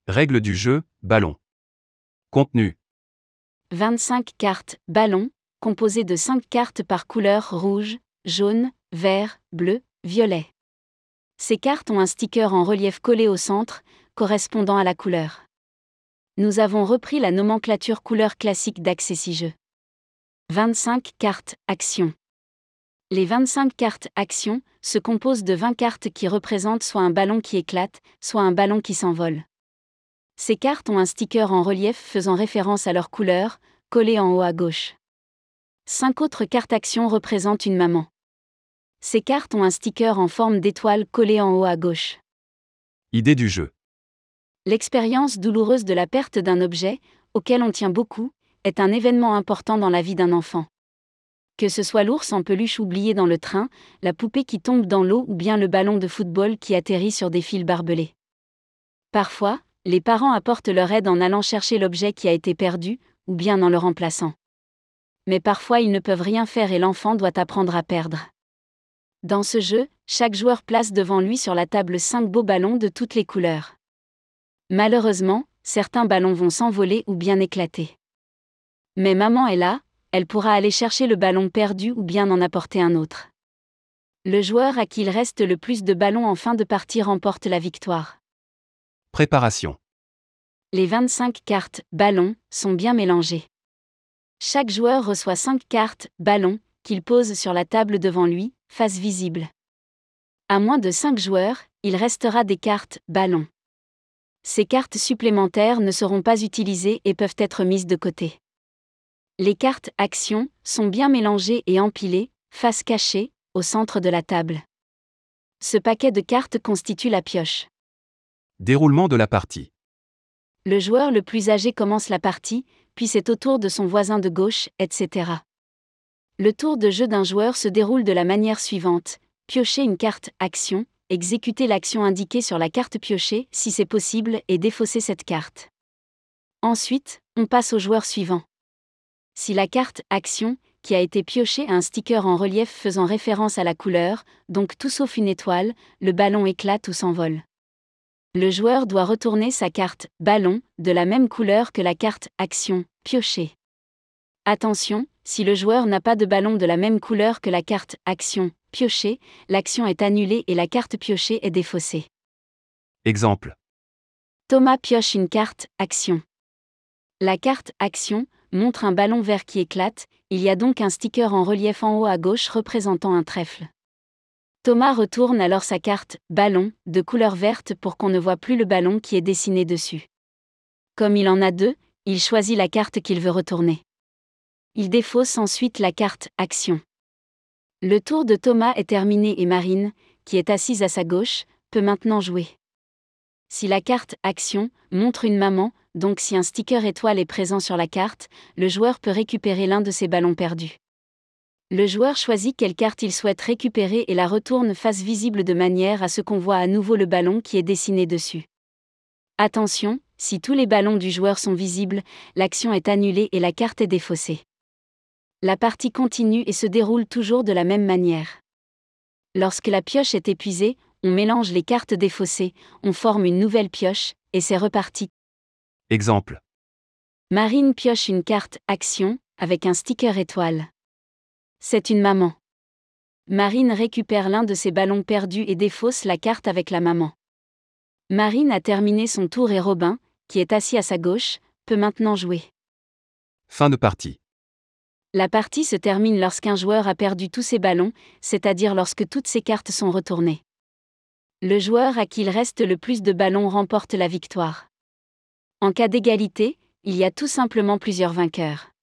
Règles du jeu, ballon. Contenu. 25 cartes, ballon, composées de 5 cartes par couleur rouge, jaune, vert, bleu, violet. Ces cartes ont un sticker en relief collé au centre, correspondant à la couleur. Nous avons repris la nomenclature couleur classique d'Accessi-Jeux. 25 cartes, action. Les 25 cartes action se composent de 20 cartes qui représentent soit un ballon qui éclate, soit un ballon qui s'envole. Ces cartes ont un sticker en relief faisant référence à leur couleur, collé en haut à gauche. 5 autres cartes action représentent une maman. Ces cartes ont un sticker en forme d'étoile collé en haut à gauche. Idée du jeu. L'expérience douloureuse de la perte d'un objet, auquel on tient beaucoup, est un événement important dans la vie d'un enfant. Que ce soit l'ours en peluche oublié dans le train, la poupée qui tombe dans l'eau ou bien le ballon de football qui atterrit sur des fils barbelés. Parfois, les parents apportent leur aide en allant chercher l'objet qui a été perdu, ou bien en le remplaçant. Mais parfois ils ne peuvent rien faire et l'enfant doit apprendre à perdre. Dans ce jeu, chaque joueur place devant lui sur la table 5 beaux ballons de toutes les couleurs. Malheureusement, certains ballons vont s'envoler ou bien éclater. Mais maman est là, elle pourra aller chercher le ballon perdu ou bien en apporter un autre. Le joueur à qui il reste le plus de ballons en fin de partie remporte la victoire. Préparation. Les 25 cartes ballons sont bien mélangées. Chaque joueur reçoit 5 cartes ballons qu'il pose sur la table devant lui, face visible. À moins de 5 joueurs, il restera des cartes ballons. Ces cartes supplémentaires ne seront pas utilisées et peuvent être mises de côté. Les cartes actions sont bien mélangées et empilées, face cachée, au centre de la table. Ce paquet de cartes constitue la pioche. Déroulement de la partie. Le joueur le plus âgé commence la partie, puis c'est au tour de son voisin de gauche, etc. Le tour de jeu d'un joueur se déroule de la manière suivante: piocher une carte action, exécuter l'action indiquée sur la carte piochée si c'est possible et défausser cette carte. Ensuite, on passe au joueur suivant. Si la carte action qui a été piochée a un sticker en relief faisant référence à la couleur, donc tout sauf une étoile, le ballon éclate ou s'envole. Le joueur doit retourner sa carte ballon de la même couleur que la carte action piochée. Attention, si le joueur n'a pas de ballon de la même couleur que la carte action piochée, l'action est annulée et la carte piochée est défaussée. Exemple. Thomas pioche une carte action. La carte action montre un ballon vert qui éclate, il y a donc un sticker en relief en haut à gauche représentant un trèfle. Thomas retourne alors sa carte ballon de couleur verte pour qu'on ne voit plus le ballon qui est dessiné dessus. Comme il en a 2, il choisit la carte qu'il veut retourner. Il défausse ensuite la carte action. Le tour de Thomas est terminé et Marine, qui est assise à sa gauche, peut maintenant jouer. Si la carte action montre une maman, donc si un sticker étoile est présent sur la carte, le joueur peut récupérer l'un de ses ballons perdus. Le joueur choisit quelle carte il souhaite récupérer et la retourne face visible de manière à ce qu'on voit à nouveau le ballon qui est dessiné dessus. Attention, si tous les ballons du joueur sont visibles, l'action est annulée et la carte est défaussée. La partie continue et se déroule toujours de la même manière. Lorsque la pioche est épuisée, on mélange les cartes défaussées, on forme une nouvelle pioche, et c'est reparti. Exemple. Marine pioche une carte action, avec un sticker étoile. C'est une maman. Marine récupère l'un de ses ballons perdus et défausse la carte avec la maman. Marine a terminé son tour et Robin, qui est assis à sa gauche, peut maintenant jouer. Fin de partie. La partie se termine lorsqu'un joueur a perdu tous ses ballons, c'est-à-dire lorsque toutes ses cartes sont retournées. Le joueur à qui il reste le plus de ballons remporte la victoire. En cas d'égalité, il y a tout simplement plusieurs vainqueurs.